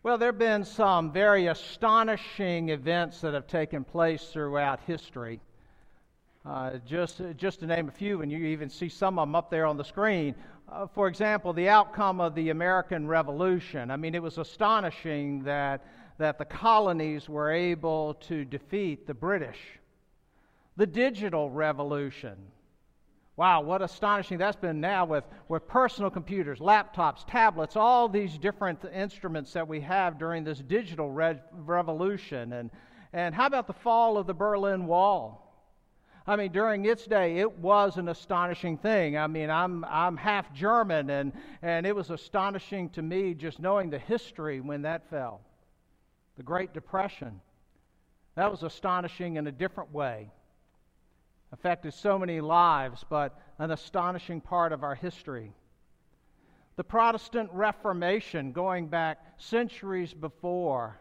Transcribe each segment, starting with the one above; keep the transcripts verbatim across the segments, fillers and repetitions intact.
Well, there have been some very astonishing events that have taken place throughout history. Uh, just, just to name a few, and you even see some of them up there on the screen. Uh, for example, the outcome of the American Revolution. I mean, it was astonishing that, that the colonies were able to defeat the British. The digital revolution. Wow, what astonishing that's been now with, with personal computers, laptops, tablets, all these different instruments that we have during this digital re- revolution. And, and how about the fall of the Berlin Wall? I mean, during its day, it was an astonishing thing. I mean, I'm I'm half German, and, and it was astonishing to me just knowing the history when that fell. The Great Depression. That was astonishing in a different way. Affected so many lives, but an astonishing part of our history. The Protestant Reformation, going back centuries before,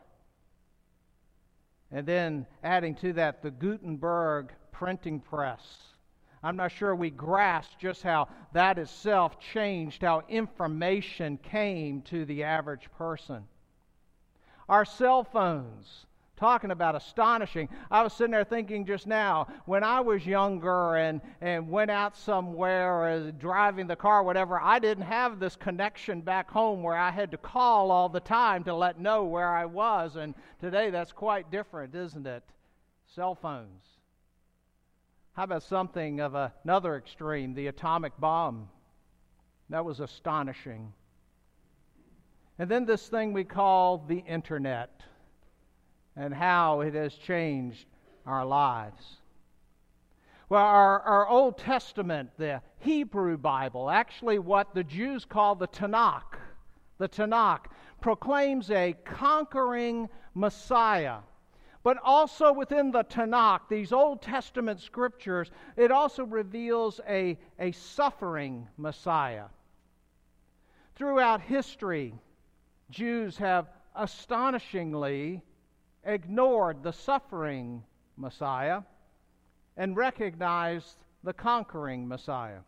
and then adding to that the Gutenberg printing press. I'm not sure we grasp just how that itself changed how information came to the average person. Our cell phones. Talking about astonishing. I was sitting there thinking just now, when I was younger and, and went out somewhere or driving the car, whatever, I didn't have this connection back home where I had to call all the time to let know where I was. And today that's quite different, isn't it? Cell phones. How about something of a, another extreme, the atomic bomb? That was astonishing. And then this thing we call the internet, and how it has changed our lives. Well, our, our Old Testament, the Hebrew Bible, actually what the Jews call the Tanakh, the Tanakh, proclaims a conquering Messiah. But also within the Tanakh, these Old Testament scriptures, it also reveals a, a suffering Messiah. Throughout history, Jews have astonishingly ignored the suffering Messiah and recognized the conquering Messiah.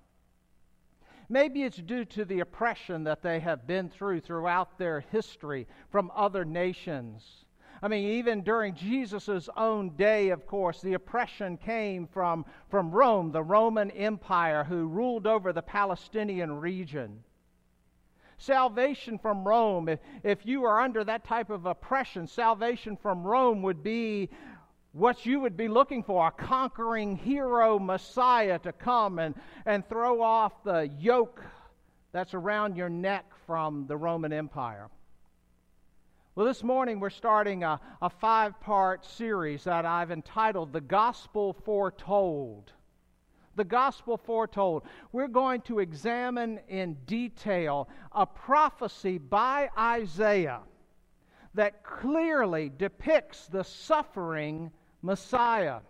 Maybe it's due to the oppression that they have been through throughout their history from other nations. I mean, even during Jesus' own day, of course, the oppression came from, from Rome, the Roman Empire, who ruled over the Palestinian region. Salvation from Rome, if, if you are under that type of oppression, salvation from Rome would be what you would be looking for, a conquering hero Messiah to come and, and throw off the yoke that's around your neck from the Roman Empire. Well, this morning we're starting a, a five-part series that I've entitled The Gospel Foretold. The Gospel Foretold. We're going to examine in detail a prophecy by Isaiah that clearly depicts the suffering Messiah.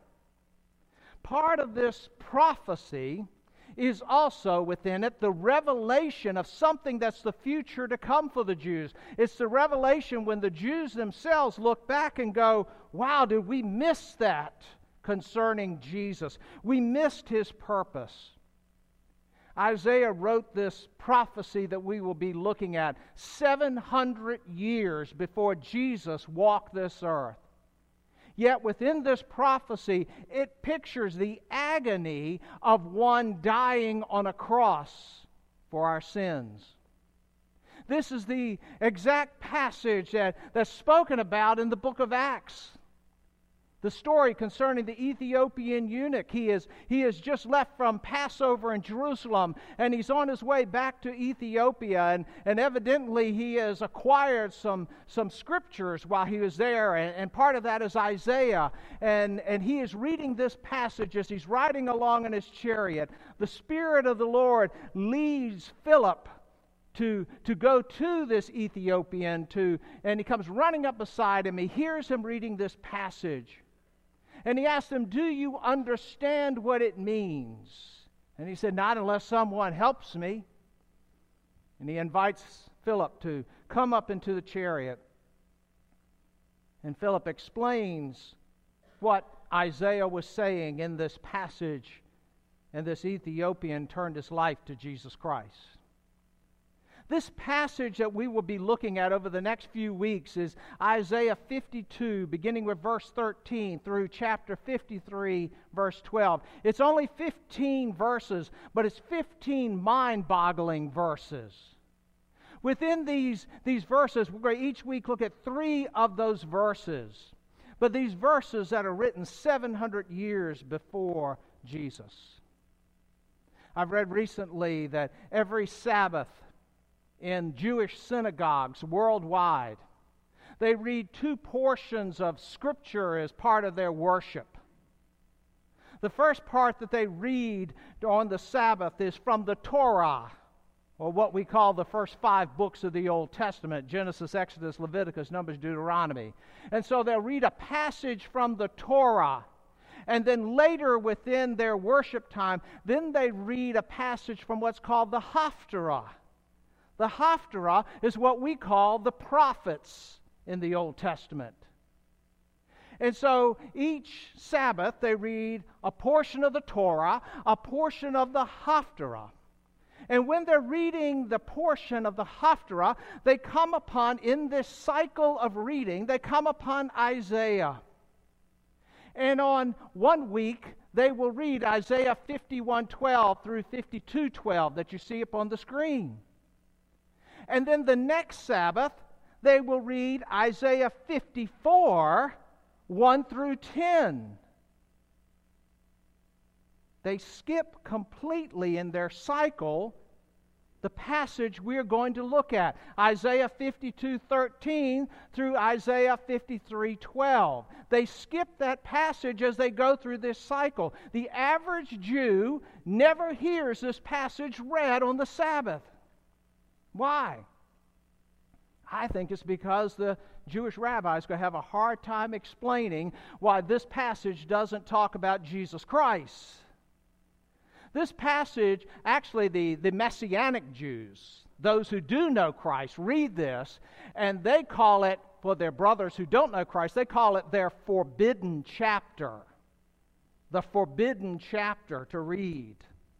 Part of this prophecy is also within it the revelation of something that's the future to come for the Jews. It's the revelation when the Jews themselves look back and go, wow, did we miss that concerning Jesus? We missed his purpose. Isaiah wrote this prophecy that we will be looking at seven hundred years before Jesus walked this earth. Yet within this prophecy, it pictures the agony of one dying on a cross for our sins. This is the exact passage that, that's spoken about in the book of Acts. The story concerning the Ethiopian eunuch. He is, he has just left from Passover in Jerusalem, and he's on his way back to Ethiopia, and, and evidently he has acquired some, some scriptures while he was there, and, and part of that is Isaiah, and, and he is reading this passage as he's riding along in his chariot. The Spirit of the Lord leads Philip to, to go to this Ethiopian, to, and he comes running up beside him. He hears him reading this passage. And he asked him, do you understand what it means? And he said, not unless someone helps me. And he invites Philip to come up into the chariot. And Philip explains what Isaiah was saying in this passage. And this Ethiopian turned his life to Jesus Christ. This passage that we will be looking at over the next few weeks is Isaiah fifty-two, beginning with verse thirteen through chapter fifty-three, verse twelve. It's only fifteen verses, but it's fifteen mind-boggling verses. Within these, these verses, we're going to each week look at three of those verses. But these verses that are written seven hundred years before Jesus. I've read recently that every Sabbath in Jewish synagogues worldwide, they read two portions of Scripture as part of their worship. The first part that they read on the Sabbath is from the Torah, or what we call the first five books of the Old Testament: Genesis, Exodus, Leviticus, Numbers, Deuteronomy. And so they'll read a passage from the Torah, and then later within their worship time, then they read a passage from what's called the Haftarah. The Haftarah is what we call the prophets in the Old Testament. And so each Sabbath they read a portion of the Torah, a portion of the Haftarah. And when they're reading the portion of the Haftarah, they come upon, in this cycle of reading, they come upon Isaiah. And on one week, they will read Isaiah fifty-one twelve through fifty-two twelve that you see up on the screen. And then the next Sabbath, they will read Isaiah fifty-four, one through ten. They skip completely in their cycle the passage we're going to look at, Isaiah fifty-two thirteen through Isaiah fifty-three twelve. They skip that passage as they go through this cycle. The average Jew never hears this passage read on the Sabbath. Why? I think it's because the Jewish rabbis are going to have a hard time explaining why this passage doesn't talk about Jesus Christ. This passage, actually the, the Messianic Jews, those who do know Christ, read this, and they call it, for their brothers who don't know Christ, they call it their forbidden chapter. The forbidden chapter to read.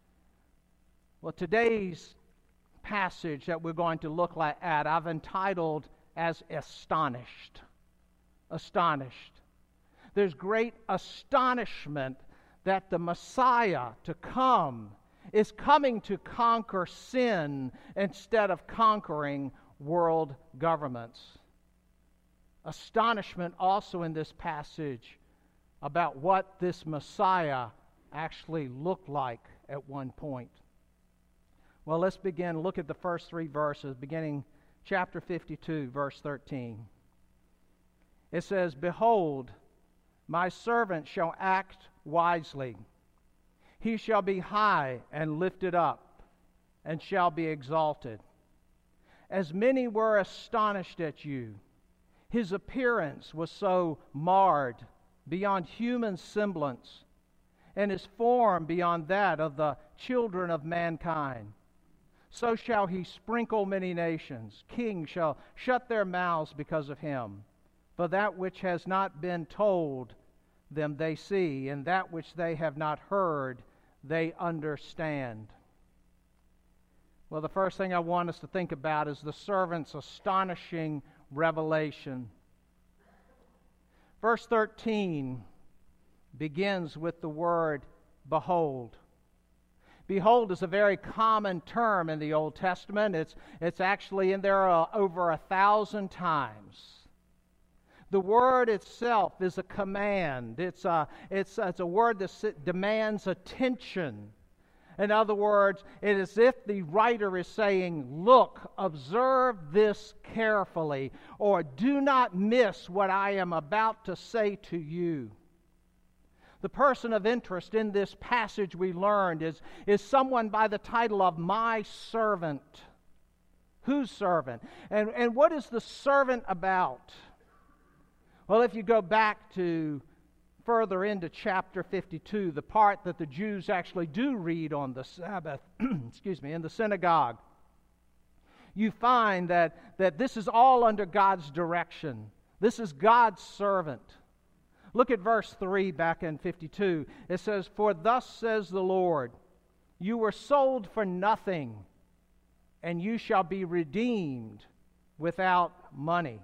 Well, today's passage that we're going to look at, I've entitled as Astonished. Astonished. There's great astonishment that the Messiah to come is coming to conquer sin instead of conquering world governments. Astonishment also in this passage about what this Messiah actually looked like at one point. Well, let's begin. Look at the first three verses, beginning chapter fifty-two, verse thirteen. It says, "Behold, my servant shall act wisely. He shall be high and lifted up, and shall be exalted. As many were astonished at you, his appearance was so marred beyond human semblance, and his form beyond that of the children of mankind. So shall he sprinkle many nations. Kings shall shut their mouths because of him. For that which has not been told them they see, and that which they have not heard they understand." Well, the first thing I want us to think about is the servant's astonishing revelation. Verse thirteen begins with the word behold. Behold is a very common term in the Old Testament. It's, it's actually in there uh, over a thousand times. The word itself is a command. It's a, it's, it's a word that demands attention. In other words, it is as if the writer is saying, look, observe this carefully, or do not miss what I am about to say to you. The person of interest in this passage we learned is, is someone by the title of my servant. Whose servant? And, and what is the servant about? Well, if you go back to further into chapter fifty-two, the part that the Jews actually do read on the Sabbath, excuse me, in the synagogue, you find that, that this is all under God's direction. This is God's servant. Look at verse three back in fifty-two. It says, "For thus says the Lord, you were sold for nothing, and you shall be redeemed without money.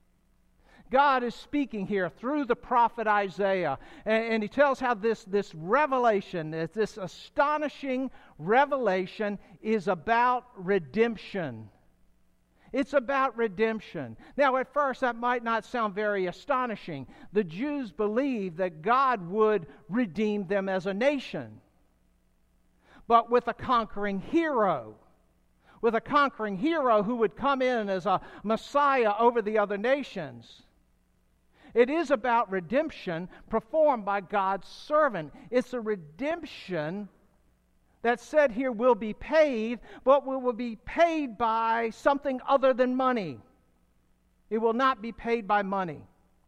God is speaking here through the prophet Isaiah, and, and he tells how this, this revelation, this astonishing revelation is about redemption. It's about redemption. Now, at first, that might not sound very astonishing. The Jews believed that God would redeem them as a nation, but with a conquering hero. With a conquering hero who would come in as a Messiah over the other nations. It is about redemption performed by God's servant. It's a redemption that said here will be paid, but will be paid by something other than money. It will not be paid by money.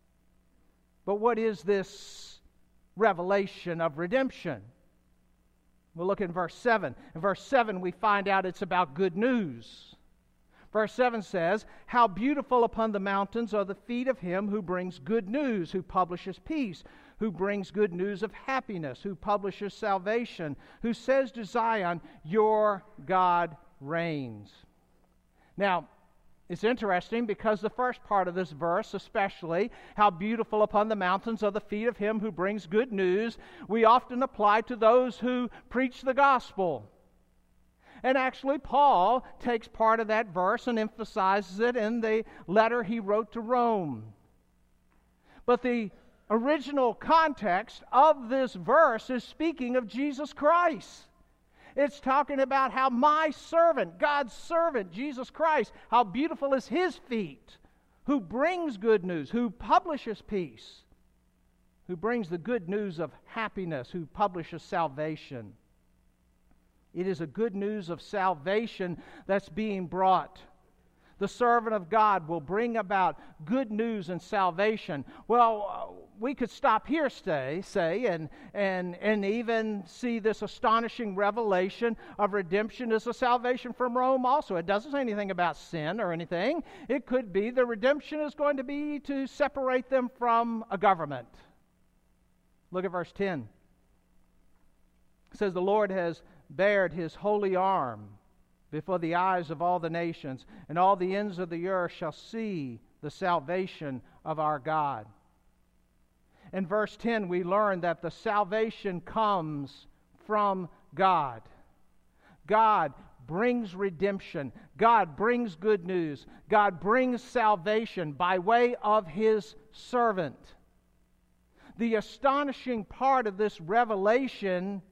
But what is this revelation of redemption? We'll look in verse seven. In verse seven, we find out it's about good news. Verse seven says, "How beautiful upon the mountains are the feet of him who brings good news, who publishes peace, who brings good news of happiness, who publishes salvation, who says to Zion, your God reigns." Now, it's interesting because the first part of this verse, especially, how beautiful upon the mountains are the feet of him who brings good news, we often apply to those who preach the gospel. And actually, Paul takes part of that verse and emphasizes it in the letter he wrote to Rome. But the original context of this verse is speaking of Jesus Christ. It's talking about how my servant, God's servant, Jesus Christ, how beautiful is his feet, who brings good news, who publishes peace, who brings the good news of happiness, who publishes salvation. It is a good news of salvation that's being brought. The servant of God will bring about good news and salvation. Well, we could stop here, stay, say, and, and, and even see this astonishing revelation of redemption as a salvation from Rome also. It doesn't say anything about sin or anything. It could be the redemption is going to be to separate them from a government. Look at verse ten. It says, "The Lord has bared his holy arm before the eyes of all the nations, and all the ends of the earth shall see the salvation of our God." In verse ten, we learn that the salvation comes from God. God brings redemption. God brings good news. God brings salvation by way of his servant. The astonishing part of this revelation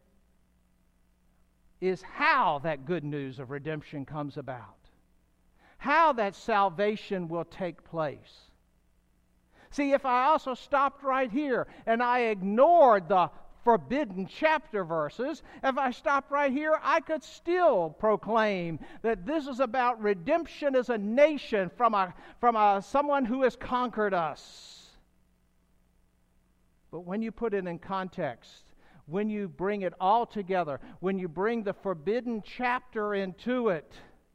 is how that good news of redemption comes about. How that salvation will take place. See, if I also stopped right here and I ignored the forbidden chapter verses, if I stopped right here, I could still proclaim that this is about redemption as a nation from a, from a, someone who has conquered us. But when you put it in context, when you bring it all together, when you bring the forbidden chapter into it,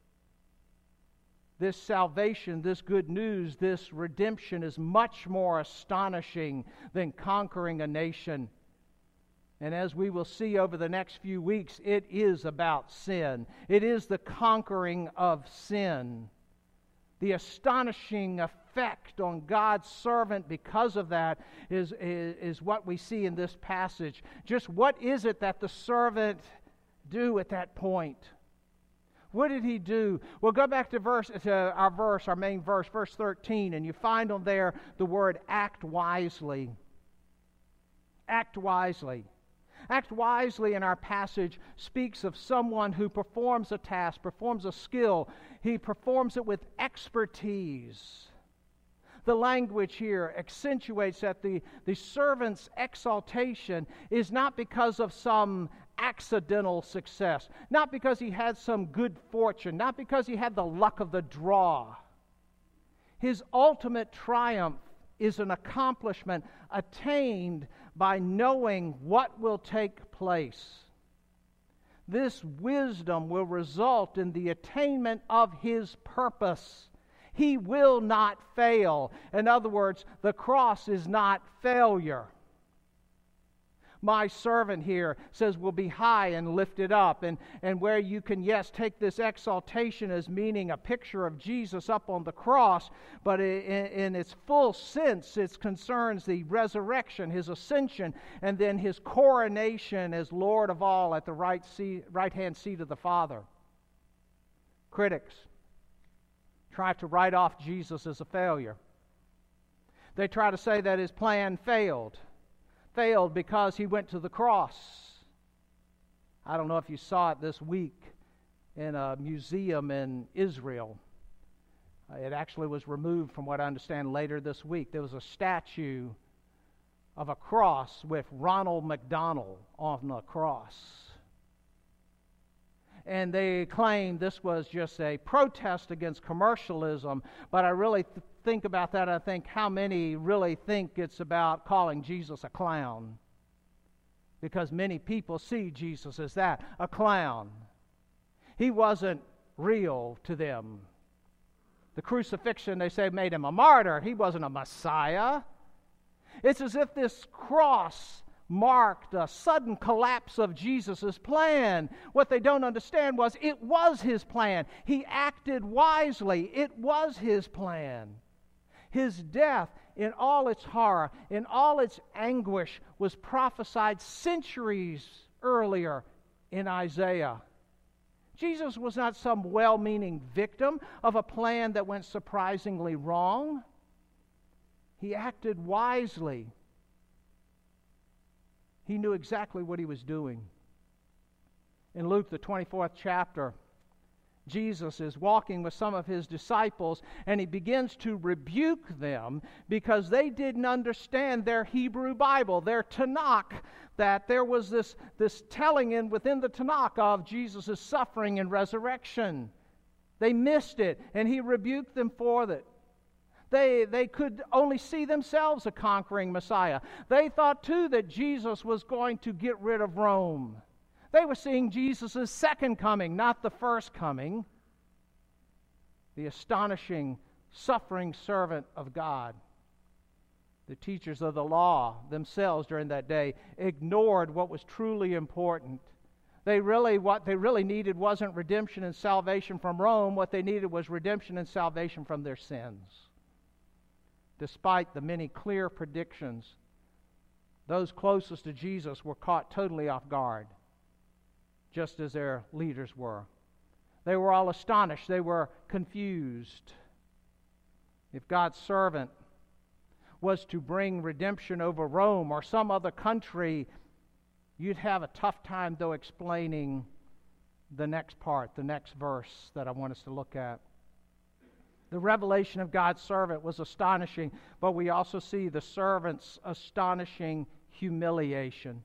this salvation, this good news, this redemption is much more astonishing than conquering a nation. And as we will see over the next few weeks, it is about sin. It is the conquering of sin. The astonishing effect on God's servant because of that is, is, is what we see in this passage. Just what is it that the servant do at that point? What did he do? Well, go back to verse to our verse, our main verse, verse thirteen, and you find on there the word act wisely. Act wisely. Act wisely in our passage speaks of someone who performs a task, performs a skill. He performs it with expertise. The language here accentuates that the, the servant's exaltation is not because of some accidental success, not because he had some good fortune, not because he had the luck of the draw. His ultimate triumph is an accomplishment attained by knowing what will take place. This wisdom will result in the attainment of his purpose. He will not fail. In other words, the cross is not failure. My servant here says will be high and lifted up, and, and where you can, yes, take this exaltation as meaning a picture of Jesus up on the cross, but in, in its full sense, it concerns the resurrection, his ascension, and then his coronation as Lord of all at the right seat, right-hand seat of the Father. Critics try to write off Jesus as a failure. They try to say that his plan failed. Failed because he went to the cross. I don't know if you saw it this week in a museum in Israel. It actually was removed from what I understand later this week. There was a statue of a cross with Ronald McDonald on the cross. And they claimed this was just a protest against commercialism, but I really th- think about that, I think how many really think it's about calling Jesus a clown? Because many people see Jesus as that, a clown. He wasn't real to them. The crucifixion, they say, made him a martyr. He wasn't a Messiah. It's as if this cross marked a sudden collapse of Jesus' plan. What they don't understand was it was his plan. He acted wisely. It was his plan. His death, in all its horror, in all its anguish, was prophesied centuries earlier in Isaiah. Jesus was not some well-meaning victim of a plan that went surprisingly wrong. He acted wisely. He knew exactly what he was doing. In Luke, the twenty-fourth chapter, Jesus is walking with some of his disciples, and he begins to rebuke them because they didn't understand their Hebrew Bible, their Tanakh, that there was this, this telling in within the Tanakh of Jesus' suffering and resurrection. They missed it, and he rebuked them for it. They, they could only see themselves a conquering Messiah. They thought, too, that Jesus was going to get rid of Rome. They were seeing Jesus' second coming, not the first coming. The astonishing, suffering servant of God. The teachers of the law themselves during that day ignored what was truly important. They really, what they really needed wasn't redemption and salvation from Rome. What they needed was redemption and salvation from their sins. Despite the many clear predictions, those closest to Jesus were caught totally off guard, just as their leaders were. They were all astonished. They were confused. If God's servant was to bring redemption over Rome or some other country, you'd have a tough time, though, explaining the next part, the next verse that I want us to look at. The revelation of God's servant was astonishing, but we also see the servant's astonishing humiliation.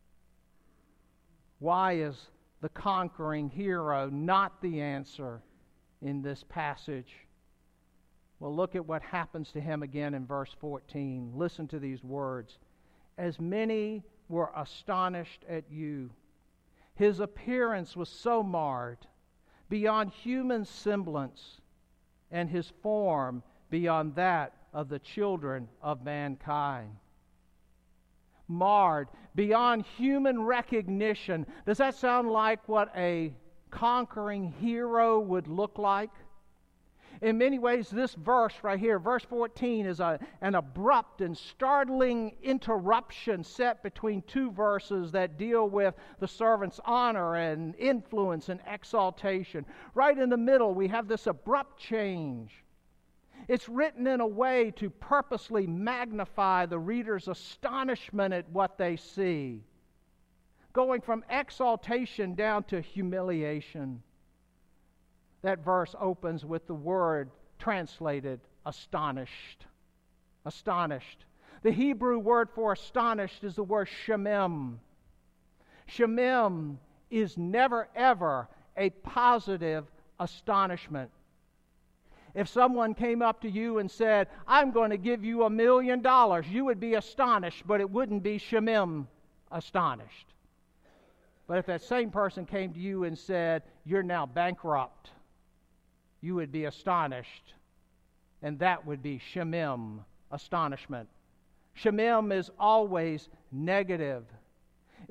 Why is the conquering hero not the answer in this passage? Well, look at what happens to him again in verse fourteen. Listen to these words. As many were astonished at you. His appearance was so marred, beyond human semblance, and his form beyond that of the children of mankind. Marred, beyond human recognition. Does that sound like what a conquering hero would look like? In many ways, this verse right here, verse fourteen, is a, an abrupt and startling interruption set between two verses that deal with the servant's honor and influence and exaltation. Right in the middle, we have this abrupt change. It's written in a way to purposely magnify the reader's astonishment at what they see, going from exaltation down to humiliation. That verse opens with the word translated astonished. Astonished. The Hebrew word for astonished is the word shemem. Shemem is never ever a positive astonishment. If someone came up to you and said, I'm going to give you a million dollars, you would be astonished, but it wouldn't be shemem astonished. But if that same person came to you and said, you're now bankrupt, you would be astonished, and that would be shemem, astonishment. Shemem is always negative.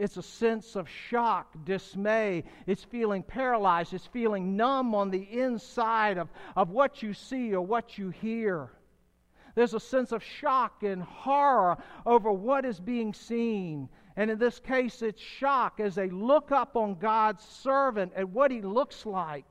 It's a sense of shock, dismay. It's feeling paralyzed. It's feeling numb on the inside of, of what you see or what you hear. There's a sense of shock and horror over what is being seen. And in this case, it's shock as they look up on God's servant and what he looks like.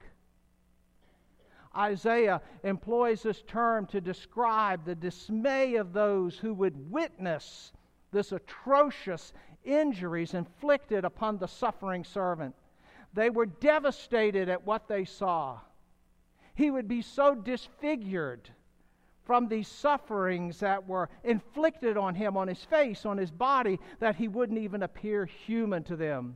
Isaiah employs this term to describe the dismay of those who would witness this atrocious injuries inflicted upon the suffering servant. They were devastated at what they saw. He would be so disfigured from these sufferings that were inflicted on him, on his face, on his body, that he wouldn't even appear human to them.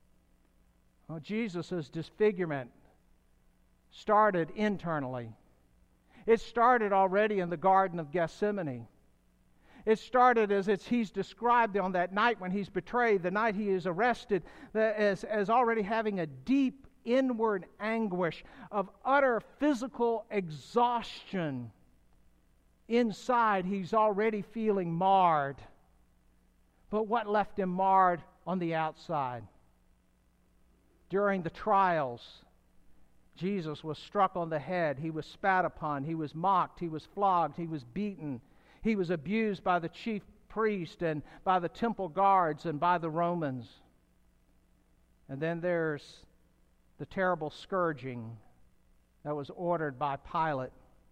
Well, Jesus' disfigurement started internally. It started already in the Garden of Gethsemane. It started as it's, he's described on that night when he's betrayed, the night he is arrested, as, as already having a deep inward anguish of utter physical exhaustion. Inside, he's already feeling marred. But what left him marred on the outside? During the trials, Jesus was struck on the head. He was spat upon. He was mocked. He was flogged. He was beaten. He was abused by the chief priest and by the temple guards and by the Romans. And then there's the terrible scourging that was ordered by Pilate.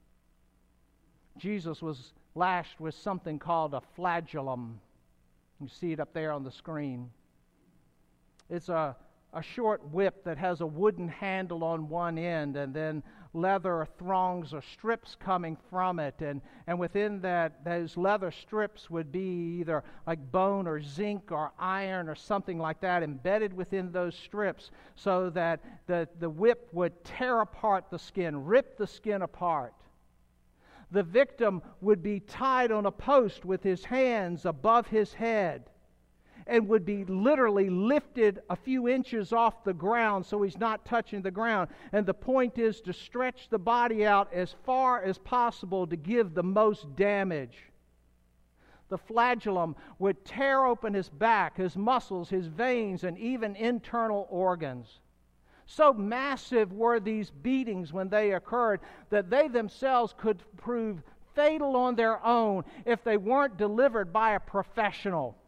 Jesus was lashed with something called a flagellum. You see it up there on the screen. It's a, a short whip that has a wooden handle on one end and then leather thongs or strips coming from it. And, and within that, those leather strips would be either like bone or zinc or iron or something like that embedded within those strips so that the, the whip would tear apart the skin, rip the skin apart. The victim would be tied on a post with his hands above his head and would be literally lifted a few inches off the ground so he's not touching the ground. And the point is to stretch the body out as far as possible to give the most damage. The flagellum would tear open his back, his muscles, his veins, and even internal organs. So massive were these beatings when they occurred that they themselves could prove fatal on their own if they weren't delivered by a professional.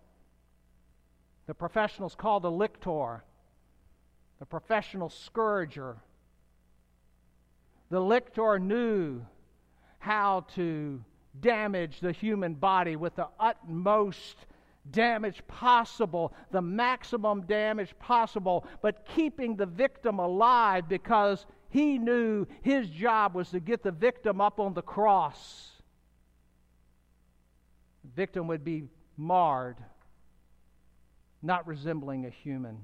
The professional's called a lictor, the professional scourger. The lictor knew how to damage the human body with the utmost damage possible, the maximum damage possible, but keeping the victim alive because he knew his job was to get the victim up on the cross. The victim would be marred, not resembling a human.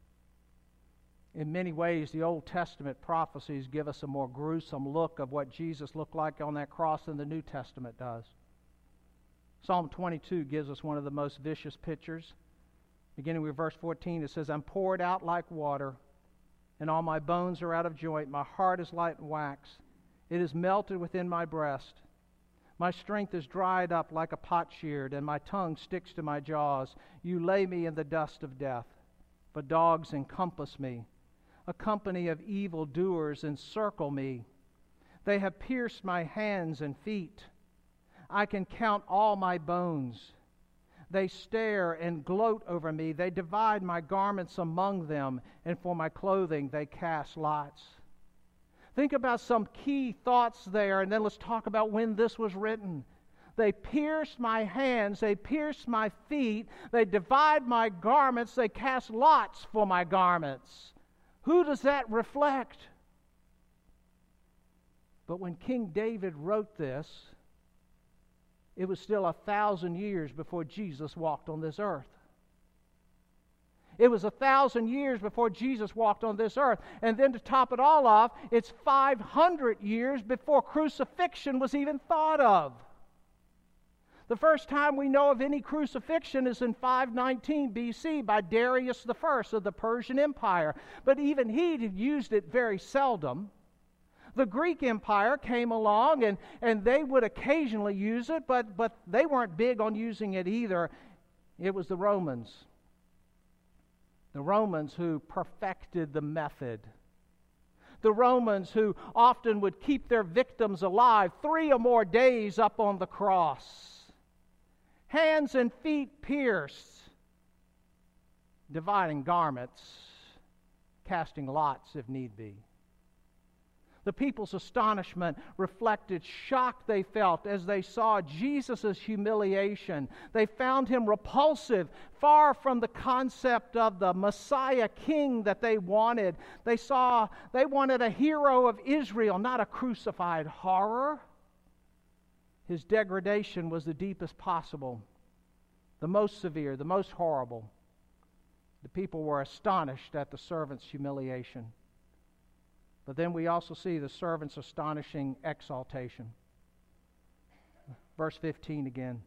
In many ways, the Old Testament prophecies give us a more gruesome look of what Jesus looked like on that cross than the New Testament does. Psalm twenty-two gives us one of the most vicious pictures. Beginning with verse fourteen, it says, I'm poured out like water, and all my bones are out of joint. My heart is like wax. It is melted within my breast. My strength is dried up like a potsherd, and my tongue sticks to my jaws. You lay me in the dust of death, but dogs encompass me. A company of evil doers encircle me. They have pierced my hands and feet. I can count all my bones. They stare and gloat over me. They divide my garments among them, and for my clothing they cast lots. Think about some key thoughts there, and then let's talk about when this was written. They pierced my hands, they pierced my feet, they divide my garments, they cast lots for my garments. Who does that reflect? But when King David wrote this, it was still a thousand years before Jesus walked on this earth. It was a thousand years before Jesus walked on this earth. And then to top it all off, it's five hundred years before crucifixion was even thought of. The first time we know of any crucifixion is in five nineteen B C by Darius the First of the Persian Empire. But even he had used it very seldom. The Greek Empire came along, and, and they would occasionally use it, but, but they weren't big on using it either. It was the Romans. The Romans who perfected the method. The Romans who often would keep their victims alive three or more days up on the cross. Hands and feet pierced, dividing garments, casting lots if need be. The people's astonishment reflected shock they felt as they saw Jesus' humiliation. They found him repulsive, far from the concept of the Messiah king that they wanted. They saw they wanted a hero of Israel, not a crucified horror. His degradation was the deepest possible, the most severe, the most horrible. The people were astonished at the servant's humiliation. But then we also see the servant's astonishing exaltation. Verse fifteen again.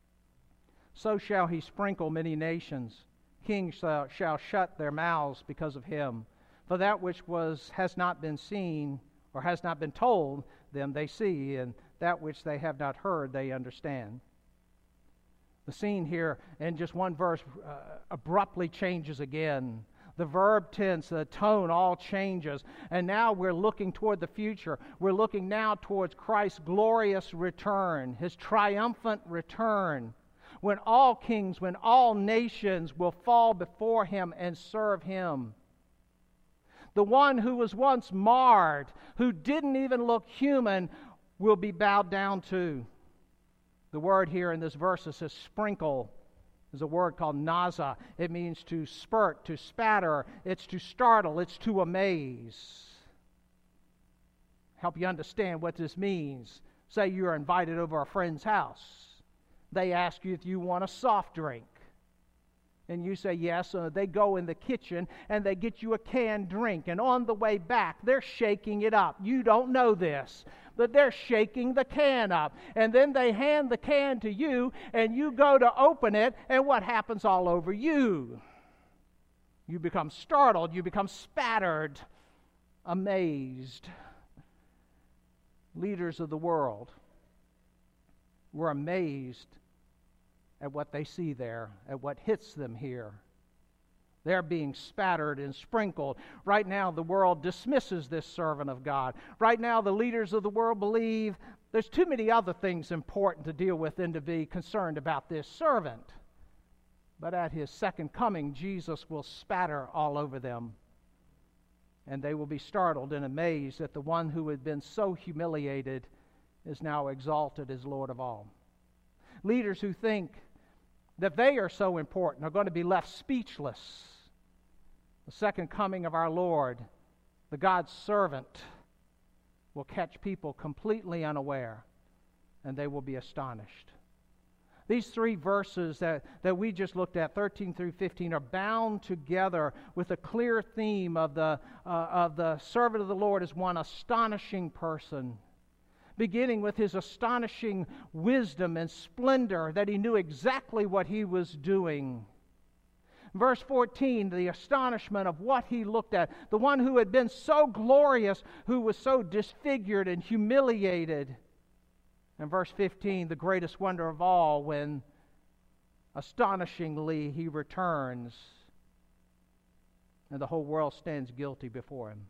So shall he sprinkle many nations. Kings shall, shall shut their mouths because of him. For that which was has not been seen, or has not been told them, they see, and that which they have not heard, they understand. The scene here in just one verse uh, abruptly changes again. The verb tense, the tone all changes. And now we're looking toward the future. We're looking now towards Christ's glorious return, his triumphant return, when all kings, when all nations will fall before him and serve him. The one who was once marred, who didn't even look human, will be bowed down to. The word here in this verse says sprinkle. Is a word called naza. It means to spurt, to spatter. It's to startle. It's to amaze. Help you understand what this means. Say you're invited over a friend's house. They ask you if you want a soft drink. And you say yes. So they go in the kitchen and they get you a canned drink. And on the way back, they're shaking it up. You don't know this, but they're shaking the can up. And then they hand the can to you, and you go to open it, and what happens all over you? You become startled. You become spattered, amazed. Leaders of the world were amazed at what they see there, at what hits them here. They're being spattered and sprinkled. Right now, the world dismisses this servant of God. Right now, the leaders of the world believe there's too many other things important to deal with than to be concerned about this servant. But at his second coming, Jesus will spatter all over them. And they will be startled and amazed that the one who had been so humiliated is now exalted as Lord of all. Leaders who think that they are so important are going to be left speechless. The second coming of our Lord, the God's servant, will catch people completely unaware, and they will be astonished. These three verses that, that we just looked at, thirteen through fifteen, are bound together with a clear theme of the, uh, of the servant of the Lord as one astonishing person, beginning with his astonishing wisdom and splendor, that he knew exactly what he was doing. Verse fourteen, the astonishment of what he looked at. The one who had been so glorious, who was so disfigured and humiliated. And verse fifteen, the greatest wonder of all, when astonishingly he returns and the whole world stands guilty before him.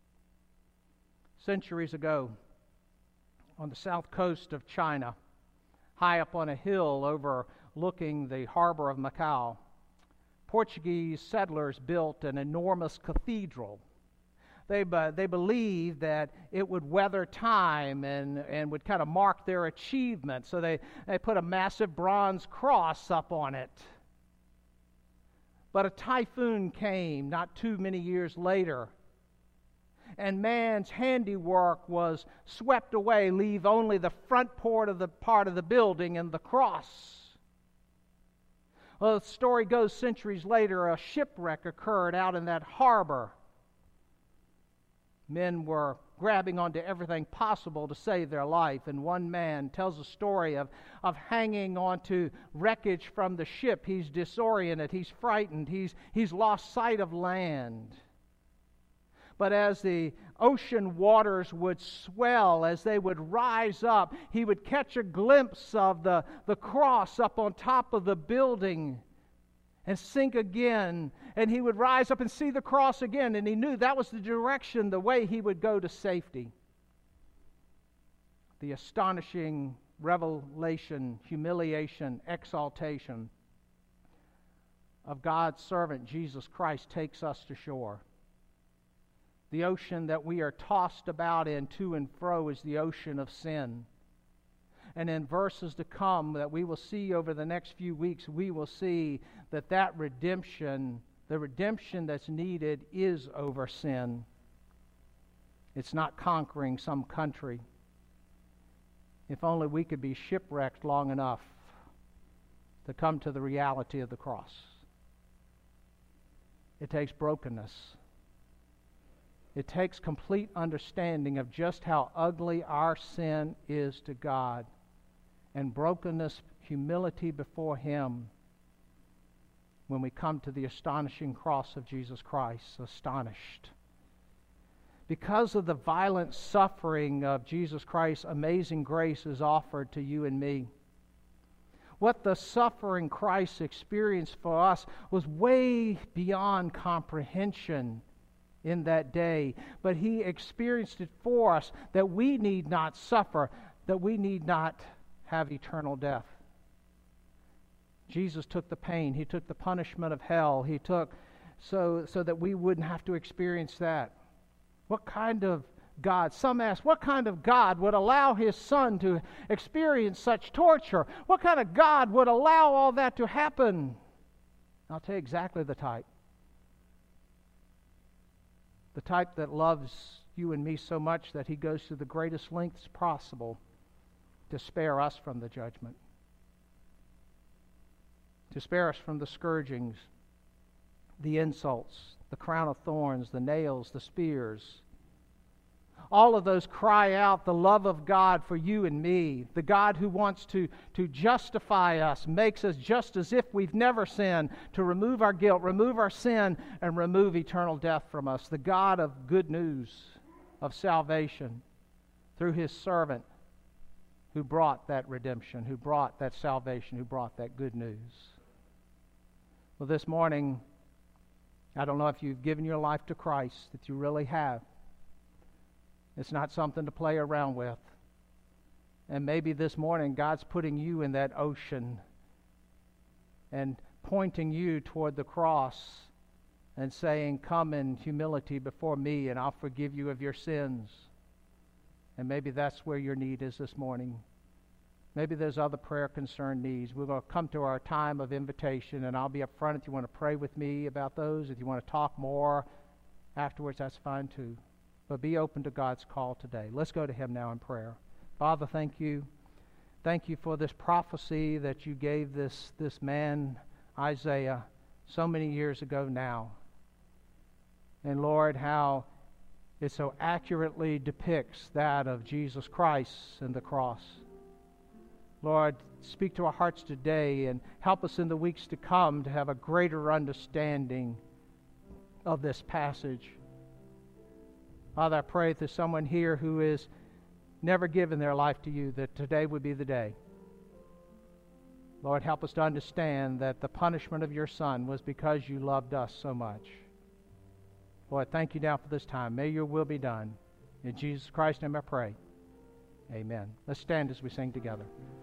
Centuries ago, on the south coast of China, high up on a hill overlooking the harbor of Macau, Portuguese settlers built an enormous cathedral. They, uh, they believed that it would weather time and, and would kind of mark their achievement. So they, they put a massive bronze cross up on it. But a typhoon came not too many years later, and man's handiwork was swept away, leave only the front part of the part of the building and the cross. Well, the story goes centuries later, a shipwreck occurred out in that harbor. Men were grabbing onto everything possible to save their life, and one man tells a story of, of hanging onto wreckage from the ship. He's disoriented, he's frightened, he's, he's lost sight of land. But as the ocean waters would swell, as they would rise up, he would catch a glimpse of the, the cross up on top of the building. and sink again. And he would rise up and see the cross again. And he knew that was the direction, the way he would go to safety. The astonishing revelation, humiliation, exaltation of God's servant Jesus Christ takes us to shore. The ocean that we are tossed about in to and fro is the ocean of sin. And in verses to come that we will see over the next few weeks, we will see that that redemption, the redemption that's needed, is over sin. It's not conquering some country. If only we could be shipwrecked long enough to come to the reality of the cross. It takes brokenness. It takes complete understanding of just how ugly our sin is to God, and brokenness, humility before Him when we come to the astonishing cross of Jesus Christ, astonished. Because of the violent suffering of Jesus Christ, amazing grace is offered to you and me. What the suffering Christ experienced for us was way beyond comprehension in that day, but He experienced it for us, that we need not suffer, that we need not have eternal death. Jesus took the pain. He took the punishment of hell. He took so so that we wouldn't have to experience that. What kind of God? Some ask, what kind of God would allow His Son to experience such torture? What kind of God would allow all that to happen? I'll tell you exactly the type. The type that loves you and me so much that He goes to the greatest lengths possible to spare us from the judgment, to spare us from the scourgings, the insults, the crown of thorns, the nails, the spears. All of those cry out the love of God for you and me. The God who wants to, to justify us, makes us just as if we've never sinned, to remove our guilt, remove our sin, and remove eternal death from us. The God of good news, of salvation, through His servant who brought that redemption, who brought that salvation, who brought that good news. Well, this morning, I don't know if you've given your life to Christ, that you really have. It's not something to play around with. And maybe this morning God's putting you in that ocean and pointing you toward the cross and saying, come in humility before me and I'll forgive you of your sins. And maybe that's where your need is this morning. Maybe there's other prayer concern needs. We're going to come to our time of invitation, and I'll be up front if you want to pray with me about those. If you want to talk more afterwards, that's fine too. But be open to God's call today. Let's go to Him now in prayer. Father, thank you. Thank you for this prophecy that you gave this, this man, Isaiah, so many years ago now. And Lord, how it so accurately depicts that of Jesus Christ and the cross. Lord, speak to our hearts today and help us in the weeks to come to have a greater understanding of this passage. Father, I pray if there's someone here who has never given their life to you, that today would be the day. Lord, help us to understand that the punishment of your Son was because you loved us so much. Lord, thank you now for this time. May your will be done. In Jesus Christ's name I pray. Amen. Let's stand as we sing together.